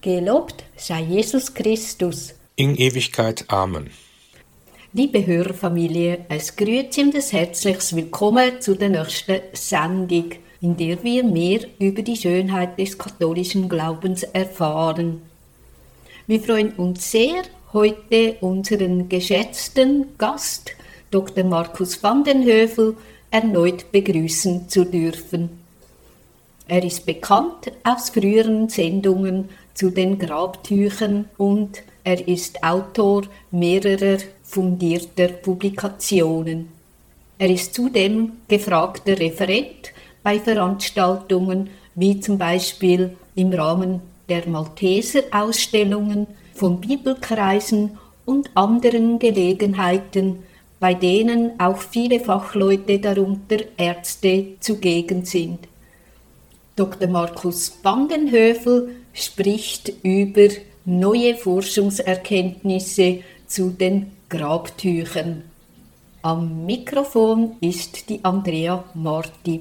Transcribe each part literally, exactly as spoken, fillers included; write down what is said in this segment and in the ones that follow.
Gelobt sei Jesus Christus. In Ewigkeit. Amen. Liebe Hörerfamilie, es grüßt und ein herzliches Willkommen zu der nächsten Sendung, in der wir mehr über die Schönheit des katholischen Glaubens erfahren. Wir freuen uns sehr, heute unseren geschätzten Gast, Doktor Markus van den Hövell, erneut begrüßen zu dürfen. Er ist bekannt aus früheren Sendungen zu den Grabtüchern und er ist Autor mehrerer fundierter Publikationen. Er ist zudem gefragter Referent bei Veranstaltungen wie zum Beispiel im Rahmen der Malteser-Ausstellungen, von Bibelkreisen und anderen Gelegenheiten, bei denen auch viele Fachleute, darunter Ärzte, zugegen sind. Doktor Markus van den Hövell spricht über neue Forschungserkenntnisse zu den Grabtüchern. Am Mikrofon ist die Andrea Marti.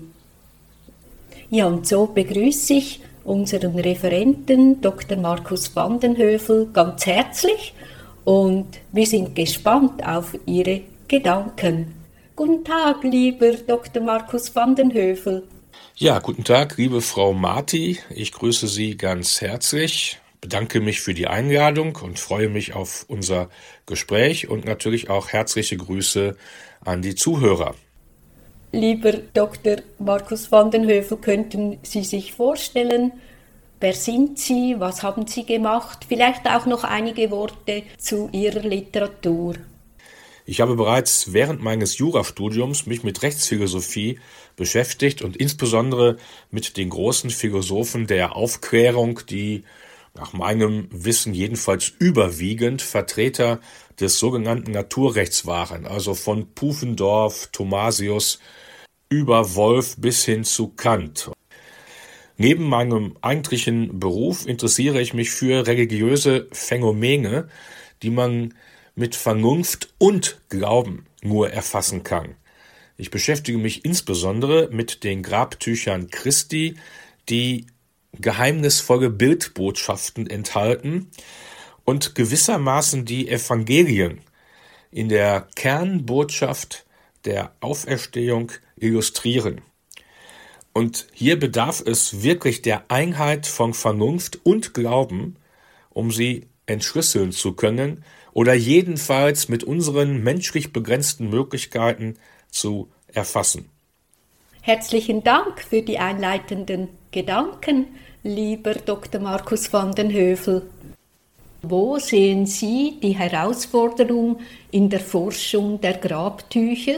Ja, und so begrüße ich unseren Referenten Doktor Markus van den Hövell ganz herzlich und wir sind gespannt auf Ihre Gedanken. Guten Tag, lieber Doktor Markus van den Hövell. Ja, guten Tag, liebe Frau Marti. Ich grüße Sie ganz herzlich, bedanke mich für die Einladung und freue mich auf unser Gespräch und natürlich auch herzliche Grüße an die Zuhörer. Lieber Doktor Markus van den Hövell, könnten Sie sich vorstellen, wer sind Sie, was haben Sie gemacht? Vielleicht auch noch einige Worte zu Ihrer Literatur. Ich habe bereits während meines Jurastudiums mich mit Rechtsphilosophie beschäftigt und insbesondere mit den großen Philosophen der Aufklärung, die nach meinem Wissen jedenfalls überwiegend Vertreter des sogenannten Naturrechts waren, also von Pufendorf, Thomasius über Wolf bis hin zu Kant. Neben meinem eigentlichen Beruf interessiere ich mich für religiöse Phänomene, die man mit Vernunft und Glauben nur erfassen kann. Ich beschäftige mich insbesondere mit den Grabtüchern Christi, die geheimnisvolle Bildbotschaften enthalten und gewissermaßen die Evangelien in der Kernbotschaft der Auferstehung illustrieren. Und hier bedarf es wirklich der Einheit von Vernunft und Glauben, um sie entschlüsseln zu können oder jedenfalls mit unseren menschlich begrenzten Möglichkeiten zu erfassen. Herzlichen Dank für die einleitenden Gedanken, lieber Doktor Markus van den Hövell. Wo sehen Sie die Herausforderung in der Forschung der Grabtücher?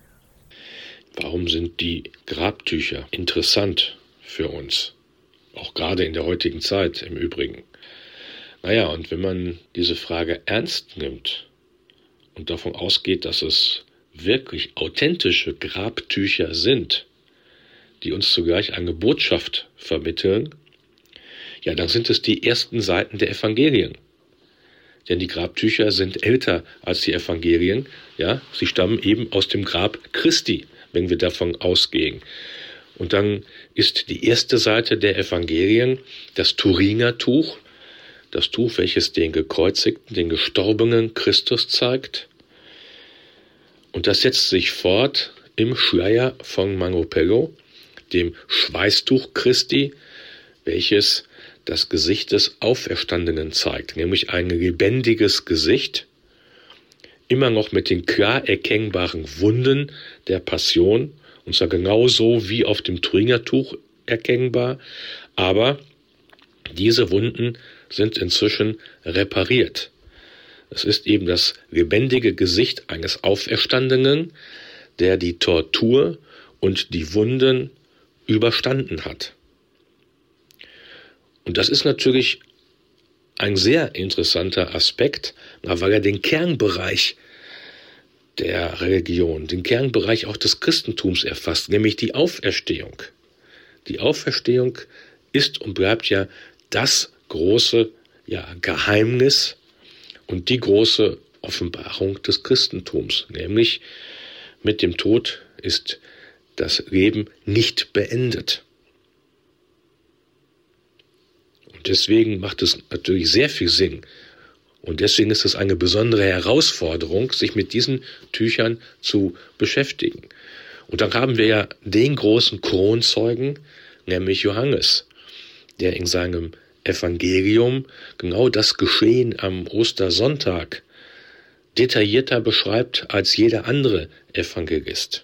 Warum sind die Grabtücher interessant für uns? Auch gerade in der heutigen Zeit im Übrigen. Naja, und wenn man diese Frage ernst nimmt und davon ausgeht, dass es wirklich authentische Grabtücher sind, die uns zugleich eine Botschaft vermitteln, ja, dann sind es die ersten Seiten der Evangelien. Denn die Grabtücher sind älter als die Evangelien, ja, sie stammen eben aus dem Grab Christi, wenn wir davon ausgehen. Und dann ist die erste Seite der Evangelien das Turinger-Tuch, das Tuch, welches den gekreuzigten, den gestorbenen Christus zeigt. Und das setzt sich fort im Schleier von Mangopello, dem Schweißtuch Christi, welches das Gesicht des Auferstandenen zeigt, nämlich ein lebendiges Gesicht, immer noch mit den klar erkennbaren Wunden der Passion, und zwar genauso wie auf dem Turingertuch erkennbar, aber diese Wunden sind inzwischen repariert. Es ist eben das lebendige Gesicht eines Auferstandenen, der die Tortur und die Wunden überstanden hat. Und das ist natürlich ein sehr interessanter Aspekt, weil er den Kernbereich der Religion, den Kernbereich auch des Christentums erfasst, nämlich die Auferstehung. Die Auferstehung ist und bleibt ja das große ja, Geheimnis und die große Offenbarung des Christentums, nämlich mit dem Tod ist das Leben nicht beendet. Und deswegen macht es natürlich sehr viel Sinn. Und deswegen ist es eine besondere Herausforderung, sich mit diesen Tüchern zu beschäftigen. Und dann haben wir ja den großen Kronzeugen, nämlich Johannes, der in seinem Evangelium genau das Geschehen am Ostersonntag detaillierter beschreibt als jeder andere Evangelist.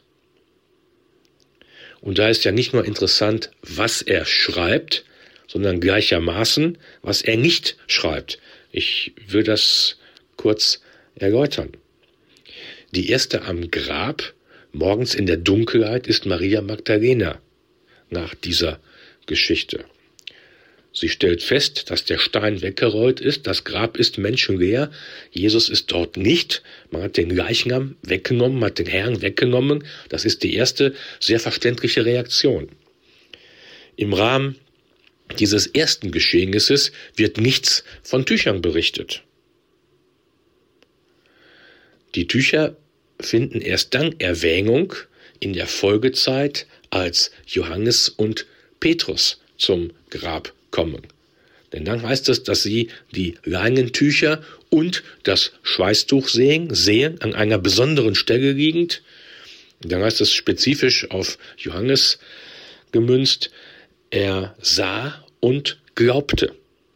Und da ist ja nicht nur interessant, was er schreibt, sondern gleichermaßen, was er nicht schreibt. Ich will das kurz erläutern. Die erste am Grab, morgens in der Dunkelheit, ist Maria Magdalena nach dieser Geschichte. Sie stellt fest, dass der Stein weggerollt ist, das Grab ist menschenleer, Jesus ist dort nicht, man hat den Leichnam weggenommen, man hat den Herrn weggenommen, das ist die erste sehr verständliche Reaktion. Im Rahmen dieses ersten Geschehnisses wird nichts von Tüchern berichtet. Die Tücher finden erst dann Erwähnung in der Folgezeit, als Johannes und Petrus zum Grab kommen. Denn dann heißt es, dass sie die Leinentücher und das Schweißtuch sehen, sehen an einer besonderen Stelle liegend. Und dann heißt es spezifisch auf Johannes gemünzt, er sah und glaubte.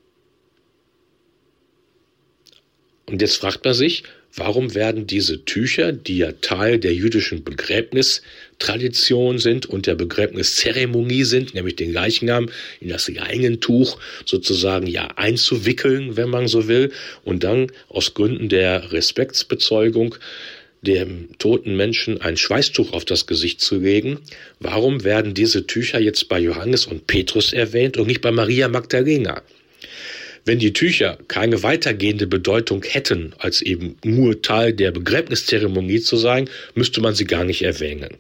Und jetzt fragt man sich, warum werden diese Tücher, die ja Teil der jüdischen Begräbnistradition sind und der Begräbniszeremonie sind, nämlich den Leichnam in das Leinentuch sozusagen ja einzuwickeln, wenn man so will, und dann aus Gründen der Respektsbezeugung dem toten Menschen ein Schweißtuch auf das Gesicht zu legen, warum werden diese Tücher jetzt bei Johannes und Petrus erwähnt und nicht bei Maria Magdalena? Wenn die Tücher keine weitergehende Bedeutung hätten, als eben nur Teil der Begräbniszeremonie zu sein, müsste man sie gar nicht erwähnen.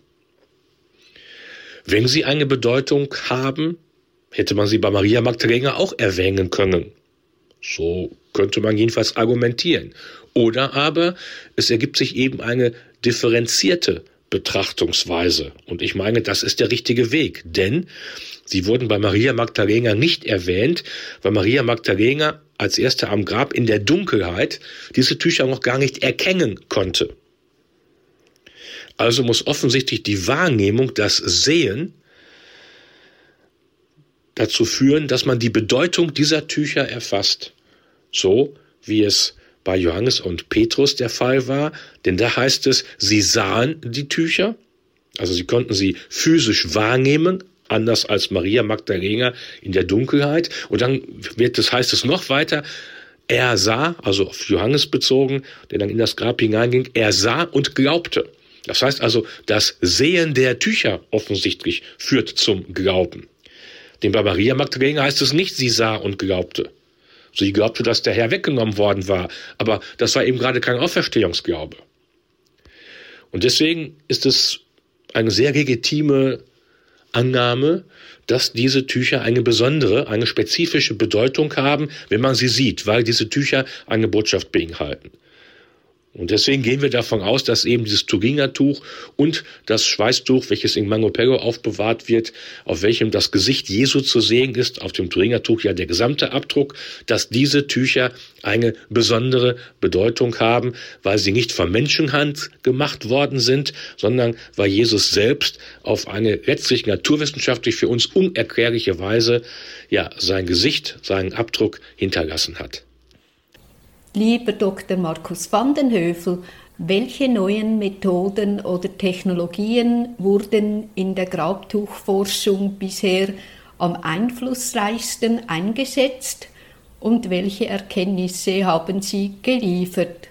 Wenn sie eine Bedeutung haben, hätte man sie bei Maria Magdalena auch erwähnen können. So könnte man jedenfalls argumentieren. Oder aber es ergibt sich eben eine differenzierte Betrachtungsweise. Und ich meine, das ist der richtige Weg, denn sie wurden bei Maria Magdalena nicht erwähnt, weil Maria Magdalena als erste am Grab in der Dunkelheit diese Tücher noch gar nicht erkennen konnte. Also muss offensichtlich die Wahrnehmung, das Sehen, dazu führen, dass man die Bedeutung dieser Tücher erfasst. So wie es bei Johannes und Petrus der Fall war, denn da heißt es, sie sahen die Tücher, also sie konnten sie physisch wahrnehmen, anders als Maria Magdalena in der Dunkelheit. Und dann wird es, heißt es noch weiter, er sah, also auf Johannes bezogen, der dann in das Grab hineinging, er sah und glaubte. Das heißt also, das Sehen der Tücher offensichtlich führt zum Glauben. Denn bei Maria Magdalena heißt es nicht, sie sah und glaubte. Sie glaubte, dass der Herr weggenommen worden war, aber das war eben gerade kein Auferstehungsglaube. Und deswegen ist es eine sehr legitime Annahme, dass diese Tücher eine besondere, eine spezifische Bedeutung haben, wenn man sie sieht, weil diese Tücher eine Botschaft beinhalten. Und deswegen gehen wir davon aus, dass eben dieses Turinger-Tuch und das Schweißtuch, welches in Mangopello aufbewahrt wird, auf welchem das Gesicht Jesu zu sehen ist, auf dem Turinger-Tuch ja der gesamte Abdruck, dass diese Tücher eine besondere Bedeutung haben, weil sie nicht von Menschenhand gemacht worden sind, sondern weil Jesus selbst auf eine letztlich naturwissenschaftlich für uns unerklärliche Weise ja sein Gesicht, seinen Abdruck hinterlassen hat. Lieber Doktor Markus van den Hövell, welche neuen Methoden oder Technologien wurden in der Grabtuchforschung bisher am einflussreichsten eingesetzt und welche Erkenntnisse haben Sie geliefert?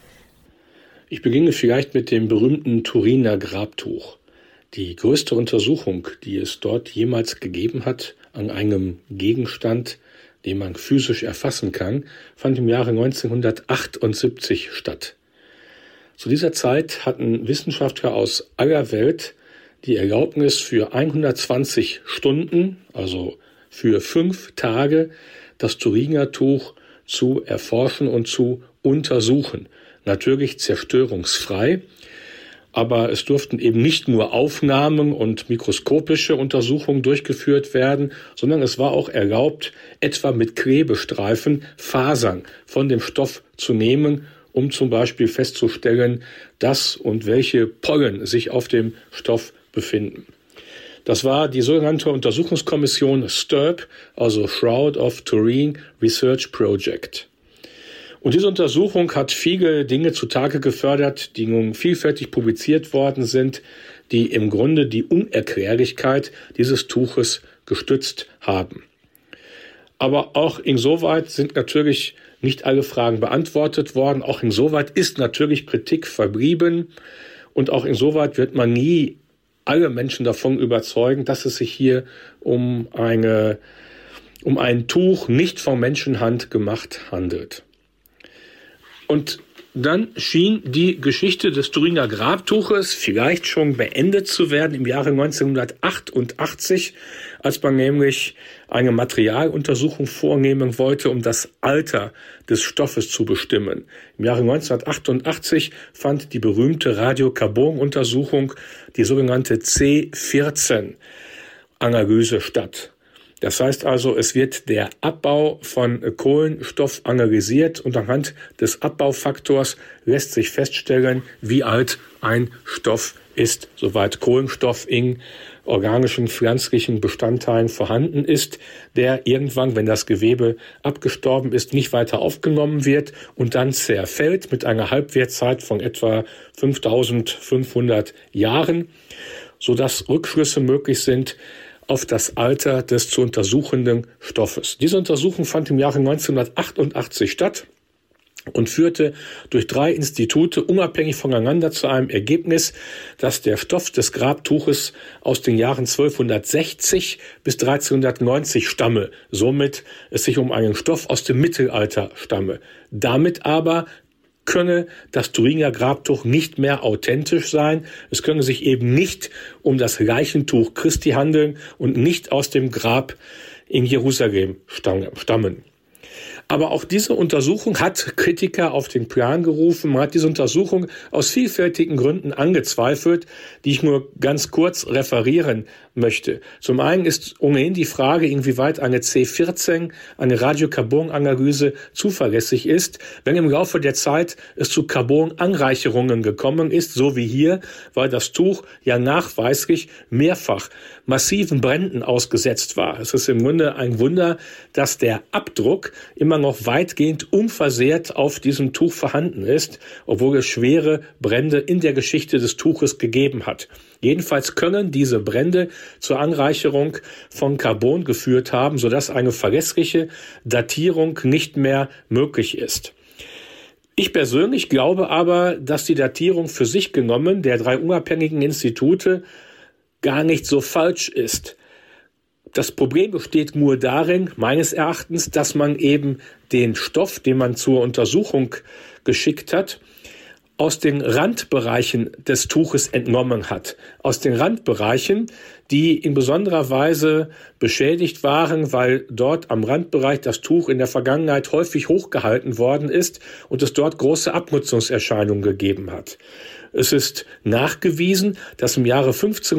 Ich beginne vielleicht mit dem berühmten Turiner Grabtuch. Die größte Untersuchung, die es dort jemals gegeben hat an einem Gegenstand, den man physisch erfassen kann, fand im Jahre neunzehnhundertachtundsiebzig statt. Zu dieser Zeit hatten Wissenschaftler aus aller Welt die Erlaubnis für hundertzwanzig Stunden, also für fünf Tage, das Turiner-Tuch zu erforschen und zu untersuchen. Natürlich zerstörungsfrei, Aber es durften eben nicht nur Aufnahmen und mikroskopische Untersuchungen durchgeführt werden, sondern es war auch erlaubt, etwa mit Klebestreifen Fasern von dem Stoff zu nehmen, um zum Beispiel festzustellen, dass und welche Pollen sich auf dem Stoff befinden. Das war die sogenannte Untersuchungskommission S T U R P, also Shroud of Turin Research Project. Und diese Untersuchung hat viele Dinge zutage gefördert, die nun vielfältig publiziert worden sind, die im Grunde die Unerklärlichkeit dieses Tuches gestützt haben. Aber auch insoweit sind natürlich nicht alle Fragen beantwortet worden. Auch insoweit ist natürlich Kritik verblieben. Und auch insoweit wird man nie alle Menschen davon überzeugen, dass es sich hier um eine, um ein Tuch nicht von Menschenhand gemacht handelt. Und dann schien die Geschichte des Turiner Grabtuches vielleicht schon beendet zu werden im Jahre neunzehnhundertachtundachtzig, als man nämlich eine Materialuntersuchung vornehmen wollte, um das Alter des Stoffes zu bestimmen. Im Jahre neunzehnhundertachtundachtzig fand die berühmte Radiokarbon-Untersuchung, die sogenannte C vierzehn Analyse statt. Das heißt also, es wird der Abbau von Kohlenstoff analysiert und anhand des Abbaufaktors lässt sich feststellen, wie alt ein Stoff ist, soweit Kohlenstoff in organischen, pflanzlichen Bestandteilen vorhanden ist, der irgendwann, wenn das Gewebe abgestorben ist, nicht weiter aufgenommen wird und dann zerfällt mit einer Halbwertzeit von etwa fünftausendfünfhundert Jahren, sodass Rückschlüsse möglich sind auf das Alter des zu untersuchenden Stoffes. Diese Untersuchung fand im Jahre neunzehnhundertachtundachtzig statt und führte durch drei Institute unabhängig voneinander zu einem Ergebnis, dass der Stoff des Grabtuches aus den Jahren zwölfhundertsechzig bis dreizehnhundertneunzig stamme. Somit es sich um einen Stoff aus dem Mittelalter stamme. Damit aber könne das Turiner Grabtuch nicht mehr authentisch sein. Es könne sich eben nicht um das Leichentuch Christi handeln und nicht aus dem Grab in Jerusalem stammen. Aber auch diese Untersuchung hat Kritiker auf den Plan gerufen. Man hat diese Untersuchung aus vielfältigen Gründen angezweifelt, die ich nur ganz kurz referieren möchte. Zum einen ist ohnehin die Frage, inwieweit eine C vierzehn, eine Radiokarbonanalyse, zuverlässig ist, wenn im Laufe der Zeit es zu Carbonanreicherungen gekommen ist, so wie hier, weil das Tuch ja nachweislich mehrfach massiven Bränden ausgesetzt war. Es ist im Grunde ein Wunder, dass der Abdruck immer noch weitgehend unversehrt auf diesem Tuch vorhanden ist, obwohl es schwere Brände in der Geschichte des Tuches gegeben hat. Jedenfalls können diese Brände zur Anreicherung von Carbon geführt haben, sodass eine verlässliche Datierung nicht mehr möglich ist. Ich persönlich glaube aber, dass die Datierung für sich genommen der drei unabhängigen Institute gar nicht so falsch ist. Das Problem besteht nur darin, meines Erachtens, dass man eben den Stoff, den man zur Untersuchung geschickt hat, aus den Randbereichen des Tuches entnommen hat. Aus den Randbereichen, die in besonderer Weise beschädigt waren, weil dort am Randbereich das Tuch in der Vergangenheit häufig hochgehalten worden ist und es dort große Abnutzungserscheinungen gegeben hat. Es ist nachgewiesen, dass im Jahre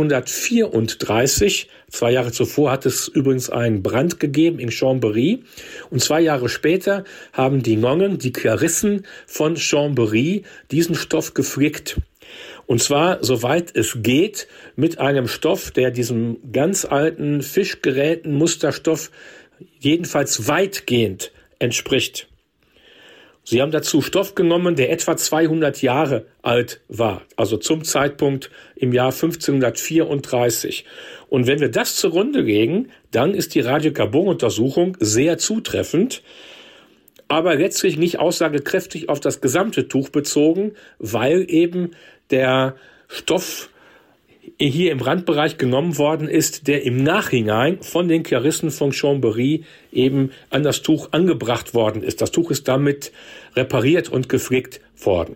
fünfzehnhundertvierunddreißig, zwei Jahre zuvor hat es übrigens einen Brand gegeben in Chambéry, und zwei Jahre später haben die Nonnen, die Klarissen von Chambéry, diesen Stoff geflickt. Und zwar, soweit es geht, mit einem Stoff, der diesem ganz alten Fischgeräten-Musterstoff jedenfalls weitgehend entspricht. Sie haben dazu Stoff genommen, der etwa zweihundert Jahre alt war, also zum Zeitpunkt im Jahr fünfzehnhundertvierunddreißig. Und wenn wir das zugrunde legen, dann ist die Radiokarbon-Untersuchung sehr zutreffend, aber letztlich nicht aussagekräftig auf das gesamte Tuch bezogen, weil eben der Stoff hier im Randbereich genommen worden ist, der im Nachhinein von den Klarissen von Chambéry eben an das Tuch angebracht worden ist. Das Tuch ist damit repariert und geflickt worden.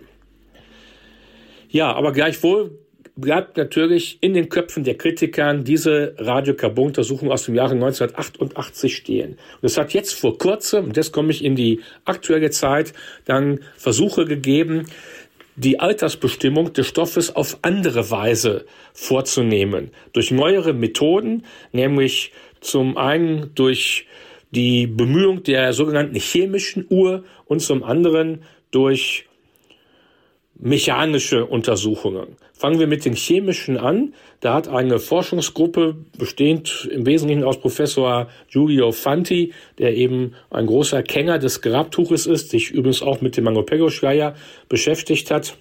Ja, aber gleichwohl bleibt natürlich in den Köpfen der Kritikern diese Radiokarbon-Untersuchung aus dem Jahre neunzehnhundertachtundachtzig stehen. Und es hat jetzt vor kurzem, und jetzt komme ich in die aktuelle Zeit, dann Versuche gegeben, die Altersbestimmung des Stoffes auf andere Weise vorzunehmen. Durch neuere Methoden, nämlich zum einen durch die Bemühung der sogenannten chemischen Uhr und zum anderen durch mechanische Untersuchungen. Fangen wir mit den chemischen an. Da hat eine Forschungsgruppe, bestehend im Wesentlichen aus Professor Giulio Fanti, der eben ein großer Kenner des Grabtuches ist, sich übrigens auch mit dem Mango-Pego-Schleier beschäftigt hat.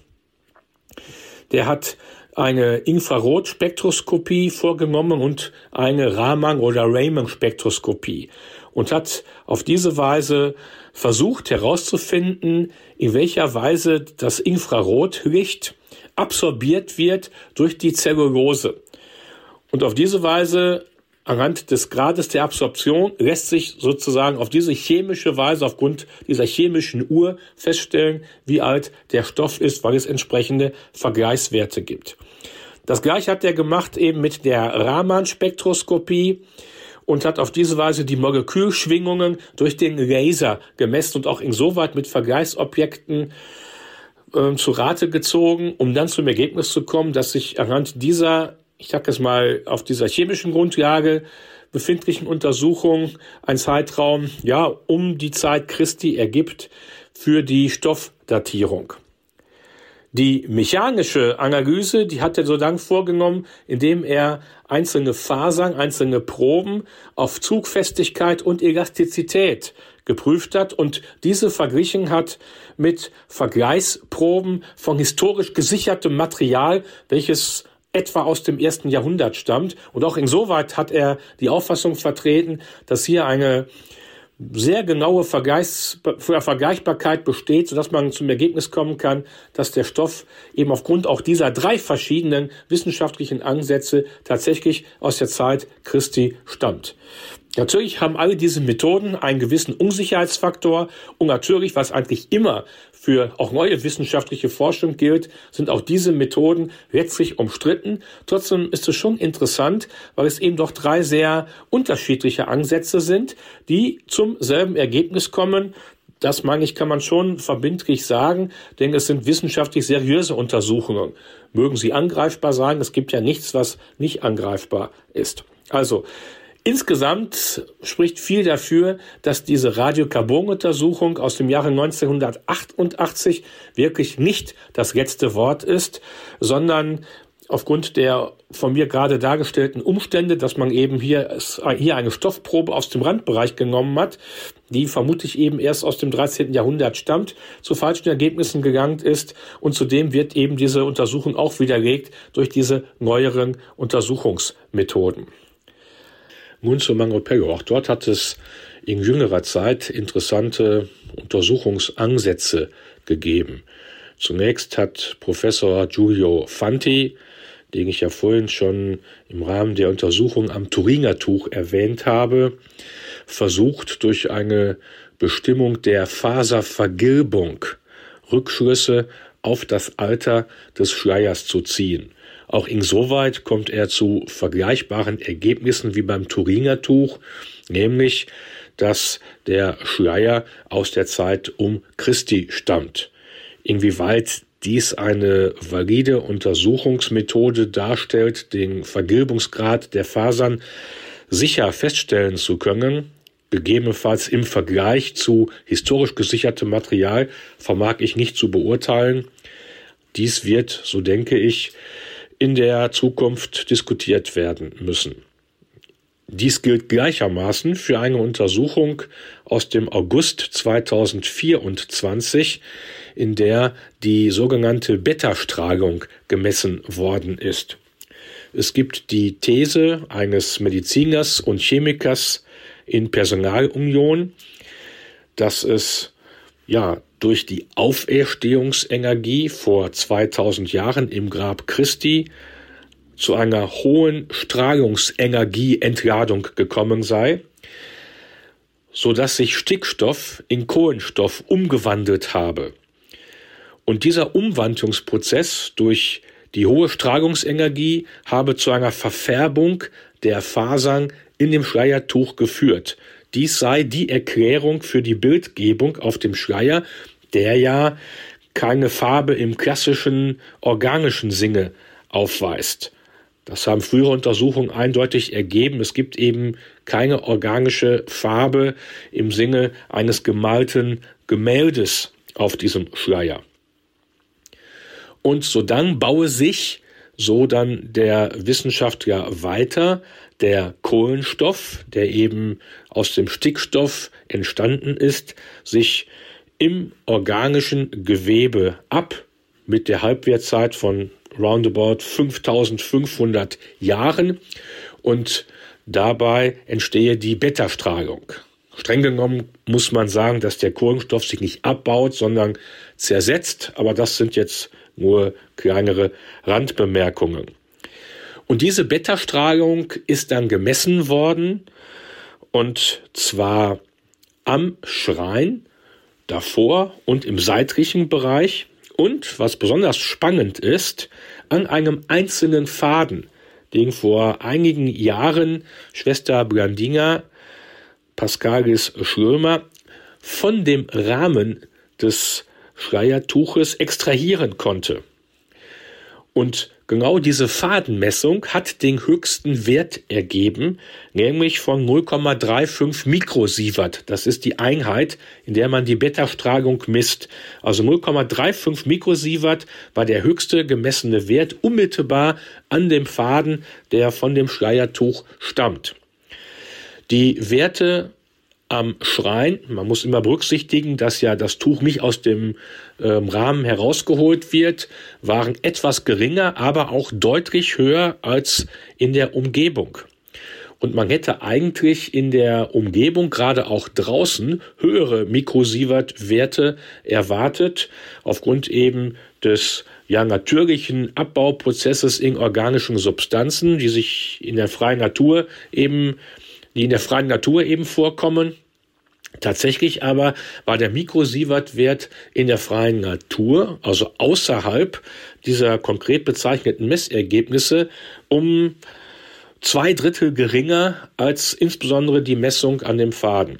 Der hat eine Infrarotspektroskopie vorgenommen und eine Raman- oder Raman-Spektroskopie und hat auf diese Weise versucht herauszufinden, in welcher Weise das Infrarotlicht absorbiert wird durch die Zellulose. Und auf diese Weise, anhand des Grades der Absorption, lässt sich sozusagen auf diese chemische Weise, aufgrund dieser chemischen Uhr feststellen, wie alt der Stoff ist, weil es entsprechende Vergleichswerte gibt. Das Gleiche hat er gemacht eben mit der Raman-Spektroskopie und hat auf diese Weise die Molekülschwingungen durch den Laser gemessen und auch insoweit mit Vergleichsobjekten äh, zu Rate gezogen, um dann zum Ergebnis zu kommen, dass sich anhand dieser, ich sage es mal, auf dieser chemischen Grundlage befindlichen Untersuchung ein Zeitraum ja um die Zeit Christi ergibt für die Stoffdatierung. Die mechanische Analyse, die hat er so dann vorgenommen, indem er einzelne Fasern, einzelne Proben auf Zugfestigkeit und Elastizität geprüft hat und diese verglichen hat mit Vergleichsproben von historisch gesichertem Material, welches etwa aus dem ersten Jahrhundert stammt. Und auch insoweit hat er die Auffassung vertreten, dass hier eine sehr genaue Vergleichs- Vergleichbarkeit besteht, sodass man zum Ergebnis kommen kann, dass der Stoff eben aufgrund auch dieser drei verschiedenen wissenschaftlichen Ansätze tatsächlich aus der Zeit Christi stammt. Natürlich haben alle diese Methoden einen gewissen Unsicherheitsfaktor und natürlich, was eigentlich immer für auch neue wissenschaftliche Forschung gilt, sind auch diese Methoden letztlich umstritten. Trotzdem ist es schon interessant, weil es eben doch drei sehr unterschiedliche Ansätze sind, die zum selben Ergebnis kommen. Das, meine ich, kann man schon verbindlich sagen, denn es sind wissenschaftlich seriöse Untersuchungen. Mögen sie angreifbar sein, es gibt ja nichts, was nicht angreifbar ist. Also, insgesamt spricht viel dafür, dass diese Radiokarbon-Untersuchung aus dem Jahre neunzehnhundertachtundachtzig wirklich nicht das letzte Wort ist, sondern aufgrund der von mir gerade dargestellten Umstände, dass man eben hier, hier eine Stoffprobe aus dem Randbereich genommen hat, die vermutlich eben erst aus dem dreizehnten Jahrhundert stammt, zu falschen Ergebnissen gelangt ist und zudem wird eben diese Untersuchung auch widerlegt durch diese neueren Untersuchungsmethoden. Nun zu Mango-Pego. Auch dort hat es in jüngerer Zeit interessante Untersuchungsansätze gegeben. Zunächst hat Professor Giulio Fanti, den ich ja vorhin schon im Rahmen der Untersuchung am Thuringertuch erwähnt habe, versucht, durch eine Bestimmung der Faservergilbung Rückschlüsse auf das Alter des Schleiers zu ziehen. Auch insoweit kommt er zu vergleichbaren Ergebnissen wie beim Thuringertuch, nämlich, dass der Schleier aus der Zeit um Christi stammt. Inwieweit dies eine valide Untersuchungsmethode darstellt, den Vergilbungsgrad der Fasern sicher feststellen zu können, gegebenenfalls im Vergleich zu historisch gesichertem Material, vermag ich nicht zu beurteilen. Dies wird, so denke ich, in der Zukunft diskutiert werden müssen. Dies gilt gleichermaßen für eine Untersuchung aus dem August zweitausendvierundzwanzig, in der die sogenannte Beta-Strahlung gemessen worden ist. Es gibt die These eines Mediziners und Chemikers in Personalunion, dass es ja durch die Auferstehungsenergie vor zweitausend Jahren im Grab Christi zu einer hohen Strahlungsenergieentladung gekommen sei, so dass sich Stickstoff in Kohlenstoff umgewandelt habe. Und dieser Umwandlungsprozess durch die hohe Strahlungsenergie habe zu einer Verfärbung der Fasern in dem Schleiertuch geführt. Dies sei die Erklärung für die Bildgebung auf dem Schleier, der ja keine Farbe im klassischen organischen Sinne aufweist. Das haben frühere Untersuchungen eindeutig ergeben. Es gibt eben keine organische Farbe im Sinne eines gemalten Gemäldes auf diesem Schleier. Und sodann baue sich, so dann der Wissenschaftler weiter, der Kohlenstoff, der eben aus dem Stickstoff entstanden ist, sich im organischen Gewebe ab, mit der Halbwertzeit von roundabout fünftausendfünfhundert Jahren, und dabei entstehe die Beta-Strahlung. Streng genommen muss man sagen, dass der Kohlenstoff sich nicht abbaut, sondern zersetzt, aber das sind jetzt nur kleinere Randbemerkungen. Und diese Beta-Strahlung ist dann gemessen worden, und zwar am Schrein davor und im seitlichen Bereich und, was besonders spannend ist, an einem einzelnen Faden, den vor einigen Jahren Schwester Blandina Pascalis Schlömer von dem Rahmen des Schleiertuches extrahieren konnte. Und genau diese Fadenmessung hat den höchsten Wert ergeben, nämlich von null Komma fünfunddreißig Mikrosievert. Das ist die Einheit, in der man die Beta-Strahlung misst. Also null Komma fünfunddreißig Mikrosievert war der höchste gemessene Wert unmittelbar an dem Faden, der von dem Schleiertuch stammt. Die Werte am Schrein, man muss immer berücksichtigen, dass ja das Tuch nicht aus dem ähm, Rahmen herausgeholt wird, waren etwas geringer, aber auch deutlich höher als in der Umgebung. Und man hätte eigentlich in der Umgebung, gerade auch draußen, höhere Mikrosievert-Werte erwartet, aufgrund eben des ja, natürlichen Abbauprozesses in organischen Substanzen, die sich in der freien Natur eben die in der freien Natur eben vorkommen. Tatsächlich aber war der Mikrosievert-Wert in der freien Natur, also außerhalb dieser konkret bezeichneten Messergebnisse, um zwei Drittel geringer als insbesondere die Messung an dem Faden.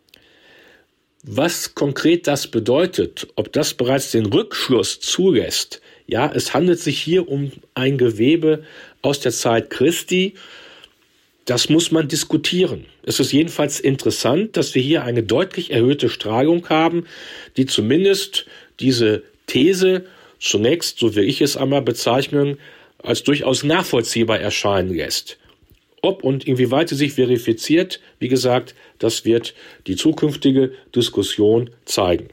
Was konkret das bedeutet, ob das bereits den Rückschluss zulässt, ja, es handelt sich hier um ein Gewebe aus der Zeit Christi. Das muss man diskutieren. Es ist jedenfalls interessant, dass wir hier eine deutlich erhöhte Strahlung haben, die zumindest diese These zunächst, so will ich es einmal bezeichnen, als durchaus nachvollziehbar erscheinen lässt. Ob und inwieweit sie sich verifiziert, wie gesagt, das wird die zukünftige Diskussion zeigen.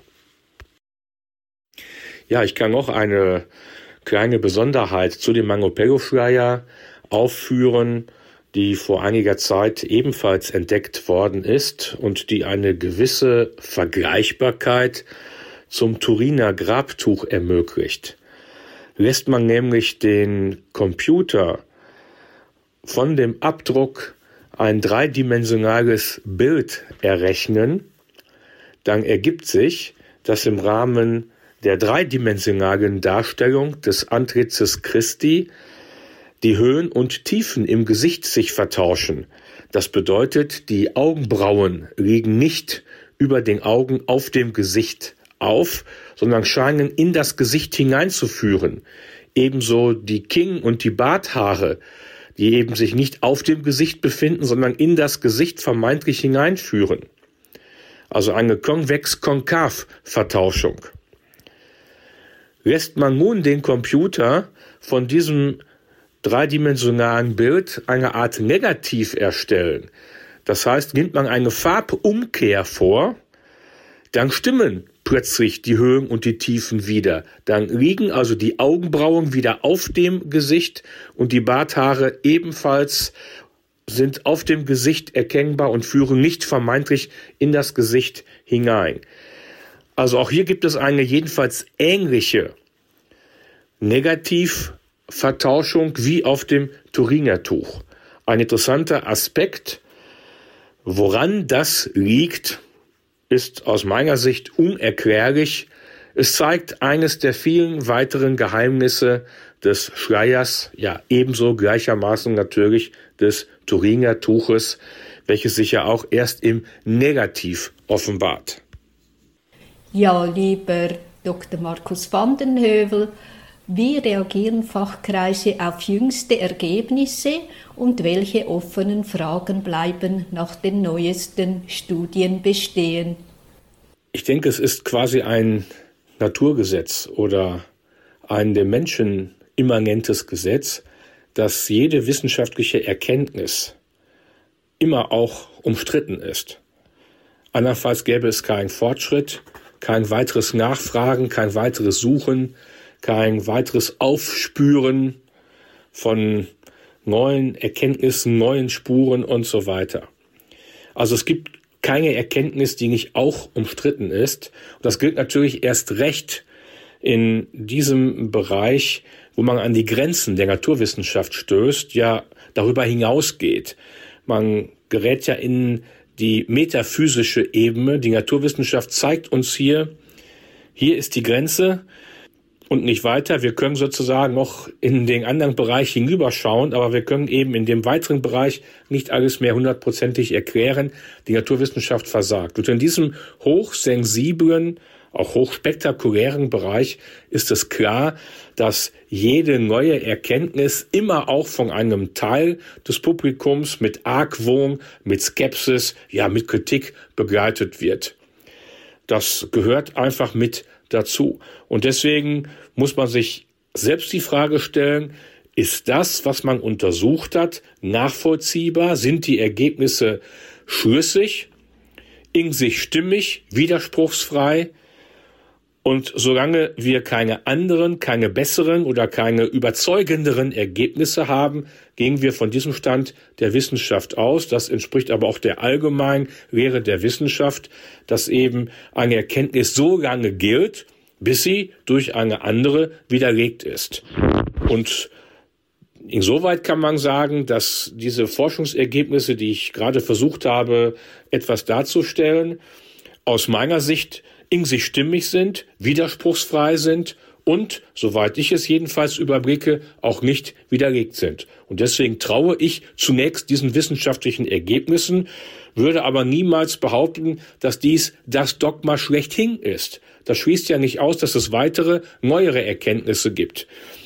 Ja, ich kann noch eine kleine Besonderheit zu dem Mangopello-Schleier aufführen, die vor einiger Zeit ebenfalls entdeckt worden ist und die eine gewisse Vergleichbarkeit zum Turiner Grabtuch ermöglicht. Lässt man nämlich den Computer von dem Abdruck ein dreidimensionales Bild errechnen, dann ergibt sich, dass im Rahmen der dreidimensionalen Darstellung des Antlitzes Christi die Höhen und Tiefen im Gesicht sich vertauschen. Das bedeutet, die Augenbrauen liegen nicht über den Augen auf dem Gesicht auf, sondern scheinen in das Gesicht hineinzuführen. Ebenso die Kinn- und die Barthaare, die eben sich nicht auf dem Gesicht befinden, sondern in das Gesicht vermeintlich hineinführen. Also eine Konvex-Konkav-Vertauschung. Lässt man nun den Computer von diesem dreidimensionalen Bild eine Art Negativ erstellen, das heißt, nimmt man eine Farbumkehr vor, dann stimmen plötzlich die Höhen und die Tiefen wieder. Dann liegen also die Augenbrauen wieder auf dem Gesicht und die Barthaare ebenfalls sind auf dem Gesicht erkennbar und führen nicht vermeintlich in das Gesicht hinein. Also auch hier gibt es eine jedenfalls ähnliche Negativvertauschung wie auf dem Turiner Tuch. Ein interessanter Aspekt, woran das liegt, ist aus meiner Sicht unerklärlich. Es zeigt eines der vielen weiteren Geheimnisse des Schleiers, ja ebenso gleichermaßen natürlich des Turiner Tuches, welches sich ja auch erst im Negativ offenbart. Ja, lieber Doktor Markus van den Heuvel. Wie reagieren Fachkreise auf jüngste Ergebnisse und welche offenen Fragen bleiben nach den neuesten Studien bestehen? Ich denke, es ist quasi ein Naturgesetz oder ein dem Menschen immanentes Gesetz, dass jede wissenschaftliche Erkenntnis immer auch umstritten ist. Andernfalls gäbe es keinen Fortschritt, kein weiteres Nachfragen, kein weiteres Suchen, kein weiteres Aufspüren von neuen Erkenntnissen, neuen Spuren und so weiter. Also es gibt keine Erkenntnis, die nicht auch umstritten ist. Und das gilt natürlich erst recht in diesem Bereich, wo man an die Grenzen der Naturwissenschaft stößt, ja darüber hinausgeht. Man gerät ja in die metaphysische Ebene. Die Naturwissenschaft zeigt uns hier, hier ist die Grenze und nicht weiter. Wir können sozusagen noch in den anderen Bereich hinüberschauen, aber wir können eben in dem weiteren Bereich nicht alles mehr hundertprozentig erklären. Die Naturwissenschaft versagt. Und in diesem hochsensiblen, auch hochspektakulären Bereich ist es klar, dass jede neue Erkenntnis immer auch von einem Teil des Publikums mit Argwohn, mit Skepsis, ja mit Kritik begleitet wird. Das gehört einfach mit dazu. Und deswegen muss man sich selbst die Frage stellen, ist das, was man untersucht hat, nachvollziehbar? Sind die Ergebnisse schlüssig, in sich stimmig, widerspruchsfrei? Und solange wir keine anderen, keine besseren oder keine überzeugenderen Ergebnisse haben, gehen wir von diesem Stand der Wissenschaft aus. Das entspricht aber auch der allgemeinen Lehre der Wissenschaft, dass eben eine Erkenntnis so lange gilt, bis sie durch eine andere widerlegt ist. Und insoweit kann man sagen, dass diese Forschungsergebnisse, die ich gerade versucht habe, etwas darzustellen, aus meiner Sicht in sich stimmig sind, widerspruchsfrei sind und, soweit ich es jedenfalls überblicke, auch nicht widerlegt sind. Und deswegen traue ich zunächst diesen wissenschaftlichen Ergebnissen, würde aber niemals behaupten, dass dies das Dogma schlechthin ist. Das schließt ja nicht aus, dass es weitere, neuere Erkenntnisse gibt.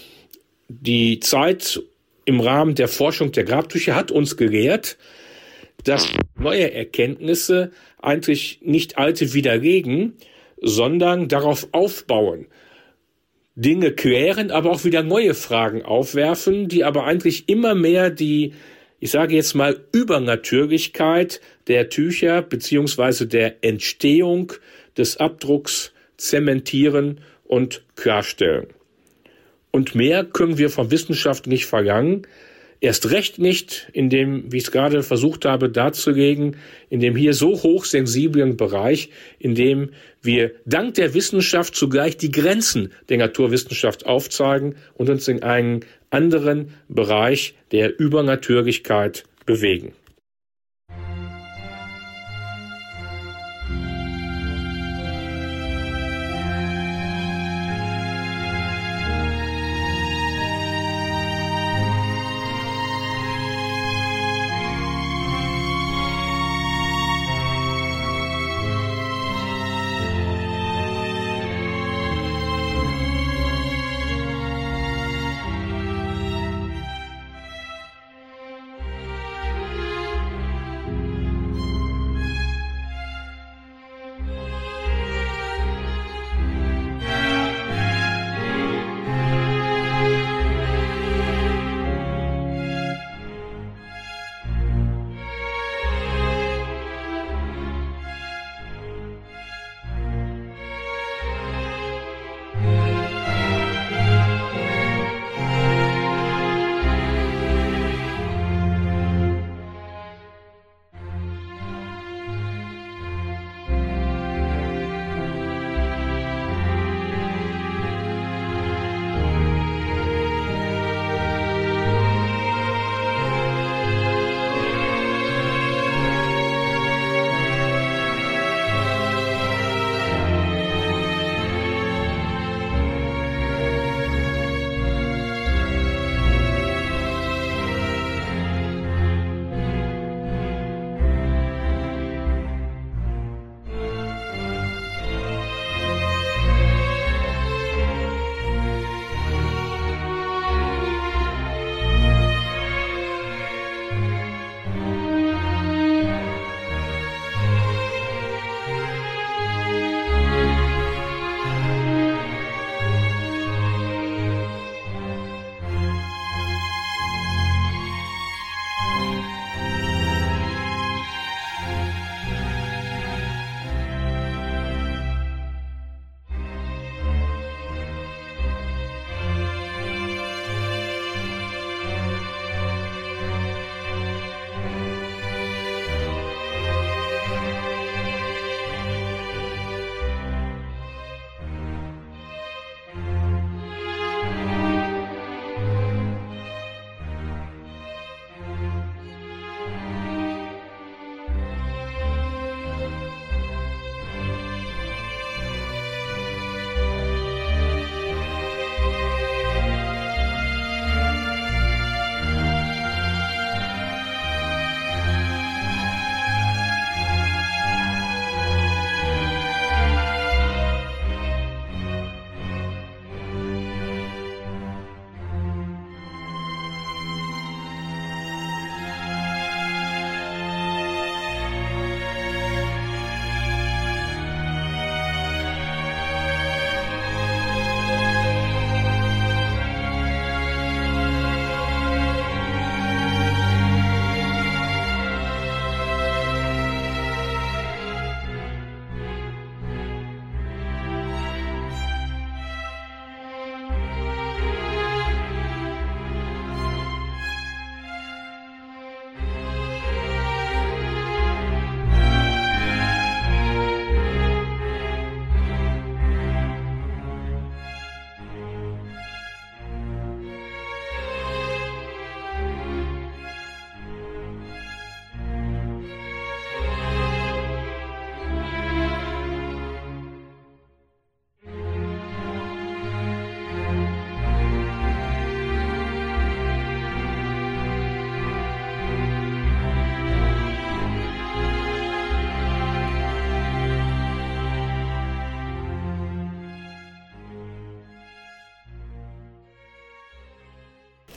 Die Zeit im Rahmen der Forschung der Grabtücher hat uns gelehrt, dass neue Erkenntnisse eigentlich nicht alte widerlegen, sondern darauf aufbauen, Dinge klären, aber auch wieder neue Fragen aufwerfen, die aber eigentlich immer mehr die, ich sage jetzt mal, Übernatürlichkeit der Tücher beziehungsweise der Entstehung des Abdrucks zementieren und klarstellen. Und mehr können wir von Wissenschaft nicht verlangen, erst recht nicht in dem, wie ich es gerade versucht habe darzulegen, in dem hier so hochsensiblen Bereich, in dem wir dank der Wissenschaft zugleich die Grenzen der Naturwissenschaft aufzeigen und uns in einen anderen Bereich der Übernatürlichkeit bewegen.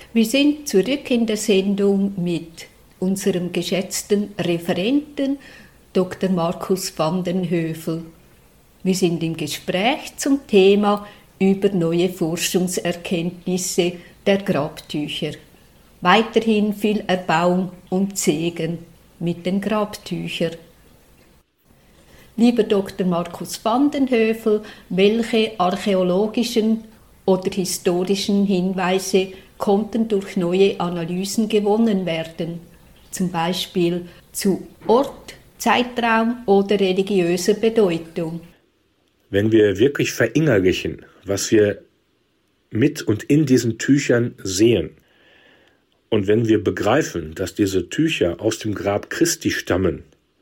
Wir sind zurück in der Sendung mit unserem geschätzten Referenten Doktor Markus van den Hövell. Wir sind im Gespräch zum Thema über neue Forschungserkenntnisse der Grabtücher. Weiterhin viel Erbauung und Segen mit den Grabtüchern. Lieber Doktor Markus van den Hövell, welche archäologischen oder historischen Hinweise konnten durch neue Analysen gewonnen werden, zum Beispiel zu Ort, Zeitraum oder religiöser Bedeutung? Wenn wir wirklich verinnerlichen, was wir mit und in diesen Tüchern sehen, und wenn wir begreifen, dass diese Tücher aus dem Grab Christi stammen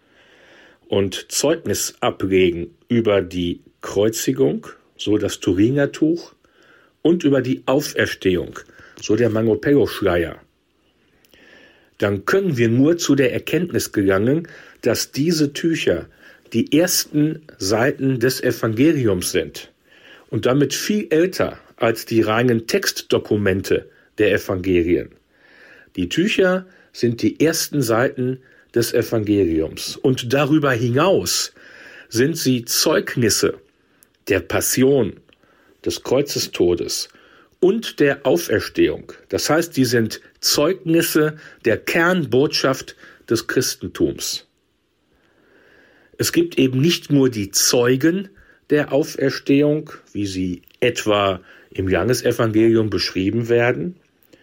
und Zeugnis ablegen über die Kreuzigung, so das Thuringertuch, und über die Auferstehung, so der Mangopello-Schleier, dann können wir nur zu der Erkenntnis gelangen, dass diese Tücher die ersten Seiten des Evangeliums sind und damit viel älter als die reinen Textdokumente der Evangelien. Die Tücher sind die ersten Seiten des Evangeliums und darüber hinaus sind sie Zeugnisse der Passion, des Kreuzestodes und der Auferstehung. Das heißt, die sind Zeugnisse der Kernbotschaft des Christentums. Es gibt eben nicht nur die Zeugen der Auferstehung, wie sie etwa im Johannesevangelium beschrieben werden,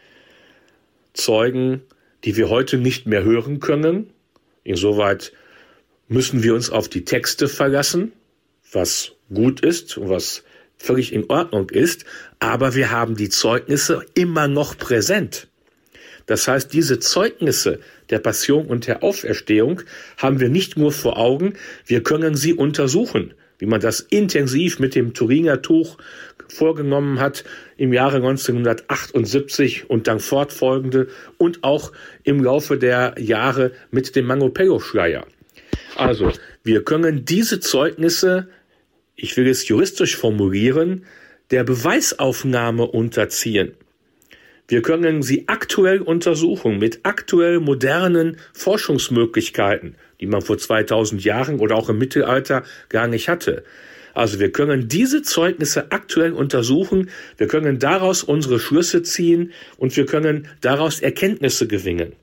Zeugen, die wir heute nicht mehr hören können. Insoweit müssen wir uns auf die Texte verlassen, was gut ist und was völlig in Ordnung ist, aber wir haben die Zeugnisse immer noch präsent. Das heißt, diese Zeugnisse der Passion und der Auferstehung haben wir nicht nur vor Augen, wir können sie untersuchen, wie man das intensiv mit dem Thuringertuch vorgenommen hat im Jahre neunzehnhundertachtundsiebzig und dann fortfolgende und auch im Laufe der Jahre mit dem Mangopello-Schleier. Also, wir können diese Zeugnisse, ich will es juristisch formulieren, der Beweisaufnahme unterziehen. Wir können sie aktuell untersuchen mit aktuell modernen Forschungsmöglichkeiten, die man vor zweitausend Jahren oder auch im Mittelalter gar nicht hatte. Also wir können diese Zeugnisse aktuell untersuchen, wir können daraus unsere Schlüsse ziehen und wir können daraus Erkenntnisse gewinnen.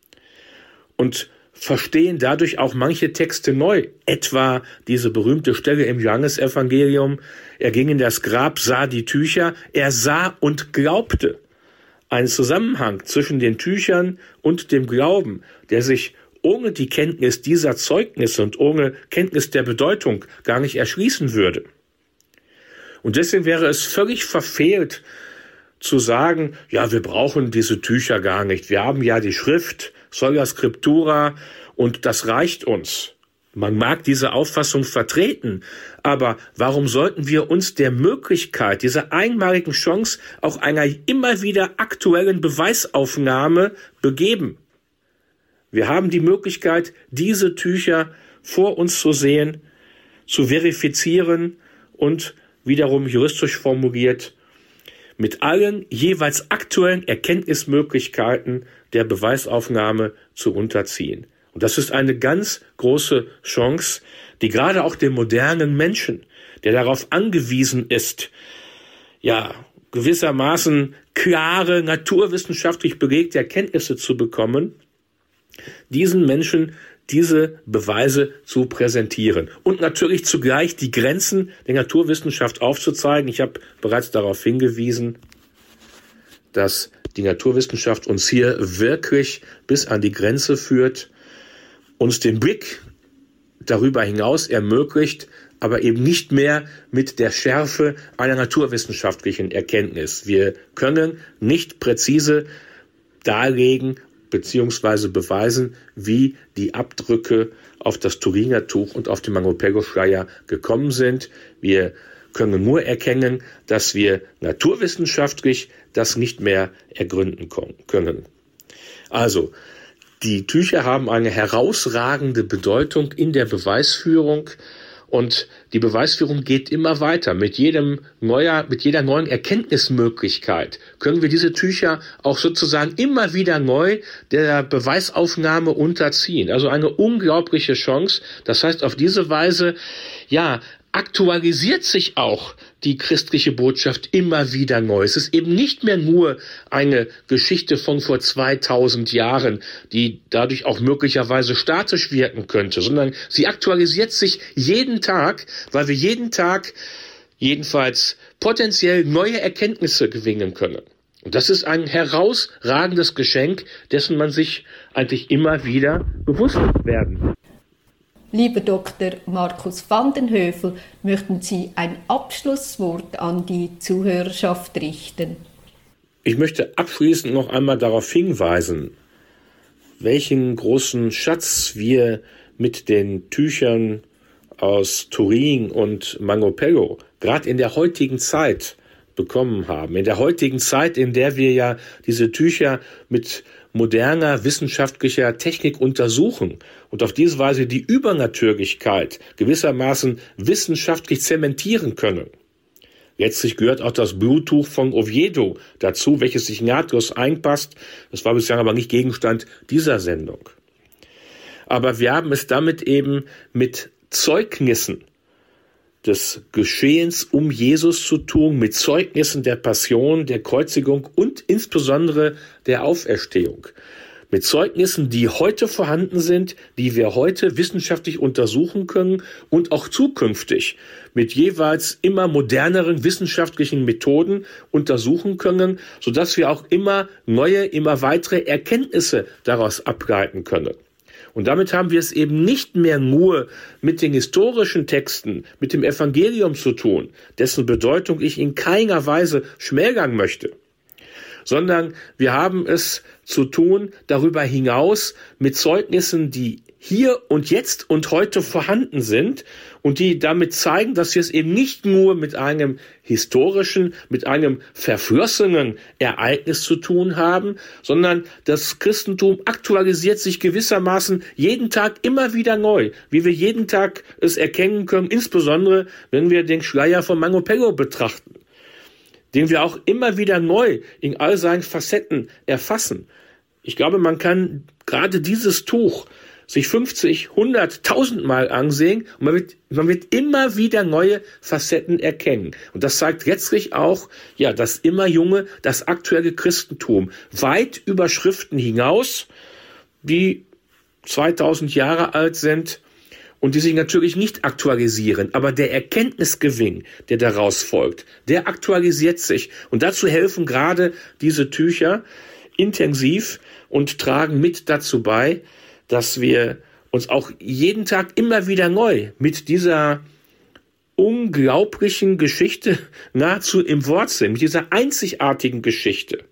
Und verstehen dadurch auch manche Texte neu, etwa diese berühmte Stelle im Johannesevangelium, er ging in das Grab, sah die Tücher, er sah und glaubte. Ein Zusammenhang zwischen den Tüchern und dem Glauben, der sich ohne die Kenntnis dieser Zeugnisse und ohne Kenntnis der Bedeutung gar nicht erschließen würde. Und deswegen wäre es völlig verfehlt zu sagen, ja, wir brauchen diese Tücher gar nicht. Wir haben ja die Schrift, Sola Scriptura, und das reicht uns. Man mag diese Auffassung vertreten, aber warum sollten wir uns der Möglichkeit, dieser einmaligen Chance, auch einer immer wieder aktuellen Beweisaufnahme begeben? Wir haben die Möglichkeit, diese Tücher vor uns zu sehen, zu verifizieren und wiederum juristisch formuliert, mit allen jeweils aktuellen Erkenntnismöglichkeiten der Beweisaufnahme zu unterziehen. Und das ist eine ganz große Chance, die gerade auch dem modernen Menschen, der darauf angewiesen ist, ja, gewissermaßen klare, naturwissenschaftlich belegte Erkenntnisse zu bekommen, diesen Menschen diese Beweise zu präsentieren und natürlich zugleich die Grenzen der Naturwissenschaft aufzuzeigen. Ich habe bereits darauf hingewiesen, dass die Naturwissenschaft uns hier wirklich bis an die Grenze führt, uns den Blick darüber hinaus ermöglicht, aber eben nicht mehr mit der Schärfe einer naturwissenschaftlichen Erkenntnis. Wir können nicht präzise darlegen beziehungsweise beweisen, wie die Abdrücke auf das Thuringertuch und auf den Mangopello-Schleier gekommen sind. Wir können nur erkennen, dass wir naturwissenschaftlich das nicht mehr ergründen können. Also, die Tücher haben eine herausragende Bedeutung in der Beweisführung Und die Beweisführung geht immer weiter. Mit jedem neuer, mit jeder neuen Erkenntnismöglichkeit können wir diese Tücher auch sozusagen immer wieder neu der Beweisaufnahme unterziehen. Also eine unglaubliche Chance. Das heißt, auf diese Weise, ja, aktualisiert sich auch die christliche Botschaft immer wieder neu. Es ist eben nicht mehr nur eine Geschichte von vor zweitausend Jahren, die dadurch auch möglicherweise statisch wirken könnte, sondern sie aktualisiert sich jeden Tag, weil wir jeden Tag jedenfalls potenziell neue Erkenntnisse gewinnen können. Und das ist ein herausragendes Geschenk, dessen man sich eigentlich immer wieder bewusst werden. Lieber Doktor Markus van den Hövell, möchten Sie ein Abschlusswort an die Zuhörerschaft richten? Ich möchte abschließend noch einmal darauf hinweisen, welchen großen Schatz wir mit den Tüchern aus Turin und Mangopello gerade in der heutigen Zeit bekommen haben. In der heutigen Zeit, in der wir ja diese Tücher mit moderner wissenschaftlicher Technik untersuchen und auf diese Weise die Übernatürlichkeit gewissermaßen wissenschaftlich zementieren können. Letztlich gehört auch das Bluttuch von Oviedo dazu, welches sich nahtlos einpasst. Das war bislang aber nicht Gegenstand dieser Sendung. Aber wir haben es damit eben mit Zeugnissen des Geschehens um Jesus zu tun, mit Zeugnissen der Passion, der Kreuzigung und insbesondere der Auferstehung. Mit Zeugnissen, die heute vorhanden sind, die wir heute wissenschaftlich untersuchen können und auch zukünftig mit jeweils immer moderneren wissenschaftlichen Methoden untersuchen können, sodass wir auch immer neue, immer weitere Erkenntnisse daraus ableiten können. Und damit haben wir es eben nicht mehr nur mit den historischen Texten, mit dem Evangelium zu tun, dessen Bedeutung ich in keiner Weise schmälern möchte, sondern wir haben es zu tun darüber hinaus mit Zeugnissen, die hier und jetzt und heute vorhanden sind und die damit zeigen, dass wir es eben nicht nur mit einem historischen, mit einem verflossenen Ereignis zu tun haben, sondern das Christentum aktualisiert sich gewissermaßen jeden Tag immer wieder neu, wie wir jeden Tag es erkennen können, insbesondere wenn wir den Schleier von Mangopello betrachten, den wir auch immer wieder neu in all seinen Facetten erfassen. Ich glaube, man kann gerade dieses Tuch sich fünfzig, hundert, tausend Mal ansehen und man wird, man wird immer wieder neue Facetten erkennen. Und das zeigt letztlich auch, ja, das immer junge, das aktuelle Christentum weit über Schriften hinaus, die zweitausend Jahre alt sind und die sich natürlich nicht aktualisieren. Aber der Erkenntnisgewinn, der daraus folgt, der aktualisiert sich. Und dazu helfen gerade diese Tücher intensiv und tragen mit dazu bei, dass wir uns auch jeden Tag immer wieder neu mit dieser unglaublichen Geschichte nahezu im Wort sind, mit dieser einzigartigen Geschichte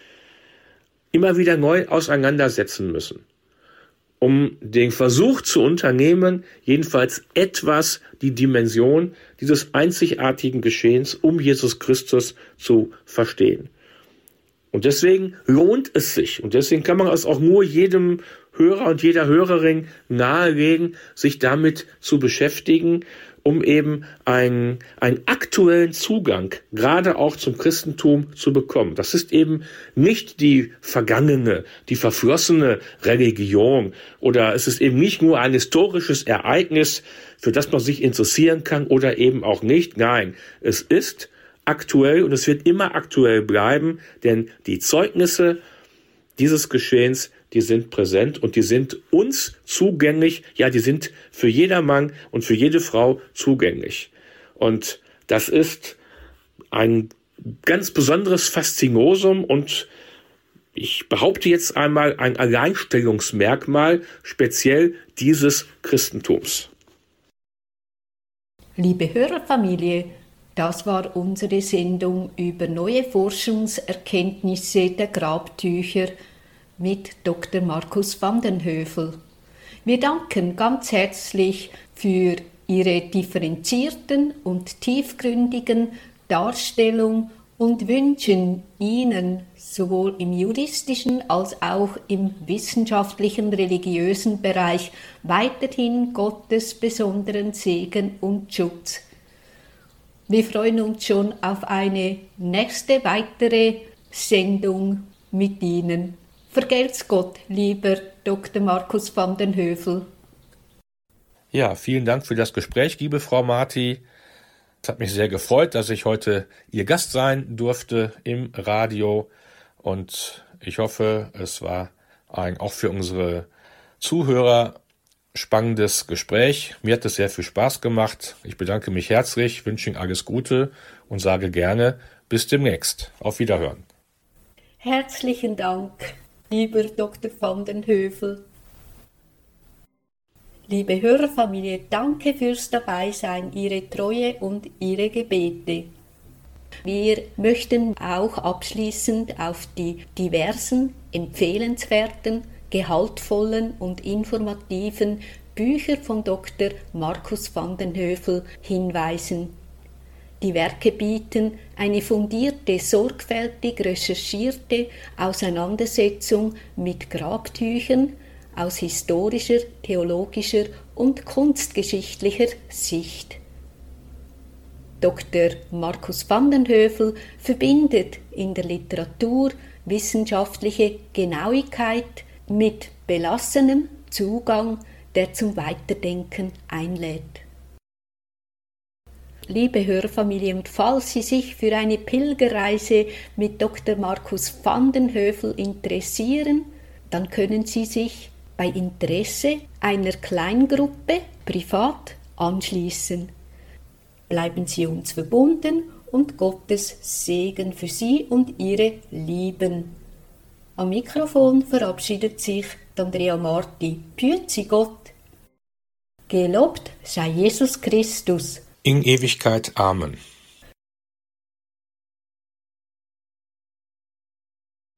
immer wieder neu auseinandersetzen müssen, um den Versuch zu unternehmen, jedenfalls etwas die Dimension dieses einzigartigen Geschehens um Jesus Christus zu verstehen. Und deswegen lohnt es sich, und deswegen kann man es auch nur jedem Hörer und jeder Hörerin nahelegen, sich damit zu beschäftigen, um eben einen, einen aktuellen Zugang gerade auch zum Christentum zu bekommen. Das ist eben nicht die vergangene, die verflossene Religion oder es ist eben nicht nur ein historisches Ereignis, für das man sich interessieren kann oder eben auch nicht. Nein, es ist aktuell und es wird immer aktuell bleiben, denn die Zeugnisse dieses Geschehens, die sind präsent und die sind uns zugänglich, ja, die sind für jedermann und für jede Frau zugänglich. Und das ist ein ganz besonderes Faszinosum und ich behaupte jetzt einmal ein Alleinstellungsmerkmal speziell dieses Christentums. Liebe Hörerfamilie, das war unsere Sendung über neue Forschungserkenntnisse der Grabtücher mit Doktor Markus van den Hövell. Wir danken ganz herzlich für Ihre differenzierten und tiefgründigen Darstellung und wünschen Ihnen sowohl im juristischen als auch im wissenschaftlichen, religiösen Bereich weiterhin Gottes besonderen Segen und Schutz. Wir freuen uns schon auf eine nächste weitere Sendung mit Ihnen. Vergelt's Gott, lieber Doktor Markus van den Hövell. Ja, vielen Dank für das Gespräch, liebe Frau Marti. Es hat mich sehr gefreut, dass ich heute Ihr Gast sein durfte im Radio. Und ich hoffe, es war ein auch für unsere Zuhörer spannendes Gespräch. Mir hat es sehr viel Spaß gemacht. Ich bedanke mich herzlich, wünsche Ihnen alles Gute und sage gerne bis demnächst. Auf Wiederhören. Herzlichen Dank, lieber Doktor van den Hövell. Liebe Hörerfamilie, danke fürs Dabeisein, Ihre Treue und Ihre Gebete. Wir möchten auch abschließend auf die diversen, empfehlenswerten, gehaltvollen und informativen Bücher von Doktor Markus van den Hövell hinweisen. Die Werke bieten eine fundierte, sorgfältig recherchierte Auseinandersetzung mit Grabtüchern aus historischer, theologischer und kunstgeschichtlicher Sicht. Doktor Markus van den Hövell verbindet in der Literatur wissenschaftliche Genauigkeit mit belassenem Zugang, der zum Weiterdenken einlädt. Liebe Hörfamilie, und falls Sie sich für eine Pilgerreise mit Doktor Markus van den Hövell interessieren, dann können Sie sich bei Interesse einer Kleingruppe privat anschließen. Bleiben Sie uns verbunden und Gottes Segen für Sie und Ihre Lieben. Am Mikrofon verabschiedet sich Andrea Marti. Püezi Gott. Gelobt sei Jesus Christus. In Ewigkeit. Amen.